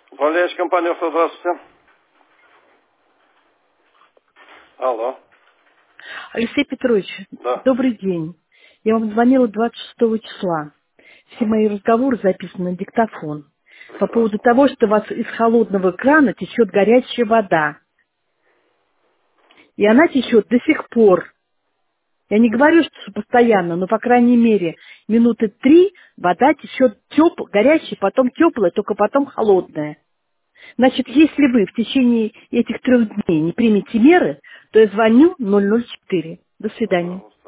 Управляющая компания «Авто», здравствуйте. Алло. Алексей Петрович, Да, добрый день. Я вам звонила 26 числа. Все мои разговоры записаны на диктофон. По поводу прекрасно. того, что у вас из холодного крана течет горячая вода. И она течет до сих пор. Я не говорю, что постоянно, но, по крайней мере, минуты 3 вода течет горячая, потом теплая, только потом холодная. Значит, если вы в течение этих 3 дней не примете меры, то я звоню 004. До свидания. Пожалуйста.